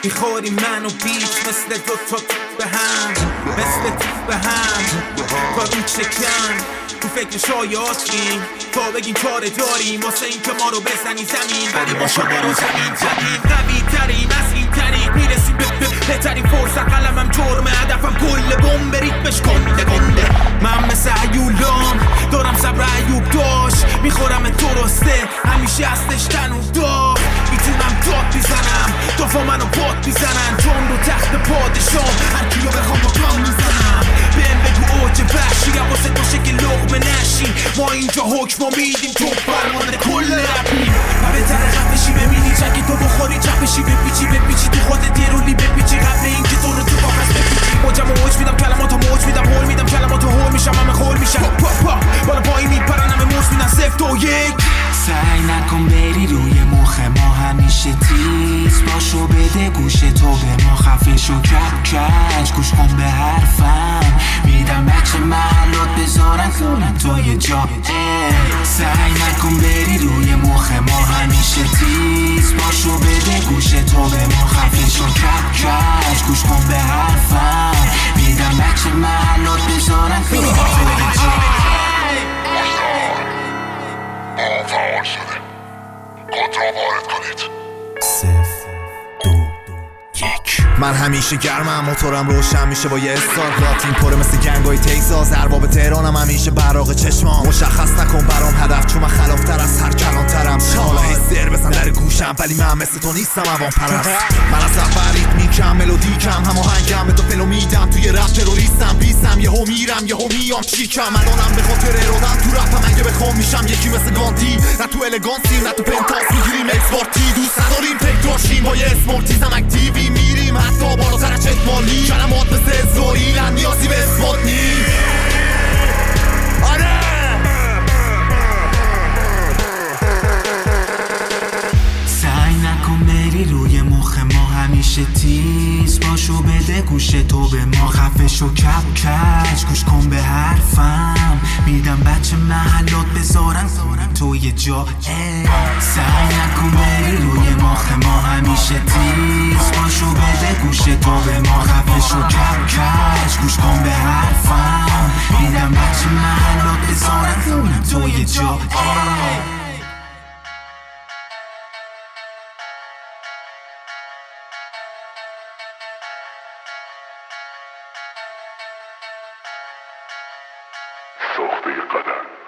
میخوری من و بیچ مثل دو تا به هم، مثل به هم با اون چکن تو فکر شایعاتیم تا بگیم کار داریم واسه این که ما رو بزنی زمین، ولی با شما رو زمین زمین قوی تریم از این طریق میرسیم به بهترین فرصت. قلمم جرمه، هدفم کل بمب ریتمش گنده گنده. من مثل عیولام دارم صبر عیوب داشت، میخورم درسته همیشه هستش تنو دار. میتونم داد بیزنم دافا منو باد بیزنن، جون رو تخت پادشام هر کیو بخوام با کام میزنم. بهم بگو اوج وحشی واسه تو شکل لقمه نشی، ما اینجا حکم میدیم تو فرمانده کل رپی. و بهتر خفشی ببینی چکی تو بخوری چپشی بپیچی تو خودت یه رولی بپیچی قبل اینکه تو رو تو باقص بپیچی. موجم اوج میدم کلماتو موج میدم، هول میدم کلماتو هول میشم همه خول میشن. بالا پایی میپرن همه موج میدن 0 و 1. سعی نکن بری روی مخ ما همیشه تیز باشو، بده گوش تو به ما خفه شو کج گوش کن به حرفم، میدم بچه محلات بذارن کنن تو یه جا. سعی نکن بری روی مخ ما همیشه تیز باشو، بده گوش تو به ما خفه شو کج گوش کن به حرفم، میدم بچه محلات بذارن کنن تو یه جا. فعال شده کنترل وارد کنید. 0 2 1. من همیشه گرمم، موتورم روشن میشه با یه استارت. این پره مثل گنگای تگزاس، ارباب تهرانم همیشه براق چشمام. مشخص نکن برام هدف چون من خلافتر از هر کلانترم. حالا هی سر بزن در گوشم ولی من مثل تو نیستم عوام پرست. من از اول ریتمیکم ملودیکم هماهنگم، به تو فلو میدم توی رپ تروریستم بیستم. یهو میرم یهو میام چیکم، الانم به خاطر ارادم تو رپم اگه بخوام میشم یکی مثل گاندی. نه تو الگانسی نه تو پنتاس میگیریم اکسپارتی، دوست نداریم تک داشتیم با یه اسمارتیزم اکتیوی میریم حتی بالاتر از چتمالی. کلمات مثل ازوری لن نیازی به اثبات نیم. آره سعی نکن بری روی مخ ما همیشه تیز باشو، بده گوش تو به ما خفه شو کج گوش کن به حرفم، میدم بچه محلات بذارن تو یه جا. سعی نکن بری روی مخ ما همیشه تیز باشو، بده گوش تو به ما خفه شو کج گوش کن به حرفم، میدم بچه محلات بذارن تو یه جا. ساخته قدم